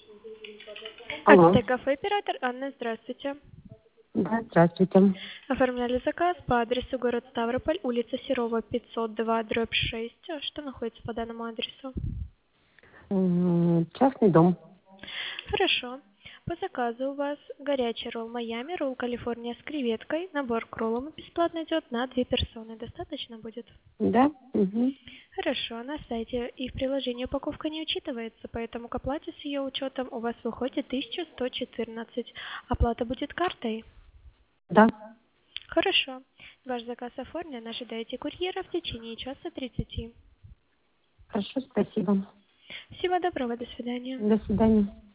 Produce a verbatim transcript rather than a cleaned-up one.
Алло. Ацтек кафе оператор Анна, здравствуйте. Да, здравствуйте. Оформляли заказ по адресу город Ставрополь, улица Серова, пятьсот два, дробь шесть. А что находится по данному адресу? М, Частный дом. Хорошо. По заказу у вас горячий ролл Майами, ролл Калифорния с креветкой, набор к роллам бесплатно идет на две персоны. Достаточно будет? Да? Угу. Хорошо. На сайте и в приложении упаковка не учитывается, поэтому к оплате с ее учетом у вас выходит тысяча сто четырнадцать. Оплата будет картой? Да. Хорошо. Ваш заказ оформлен. Ожидайте курьера в течение часа тридцати. Хорошо, спасибо. Всего доброго. До свидания. До свидания.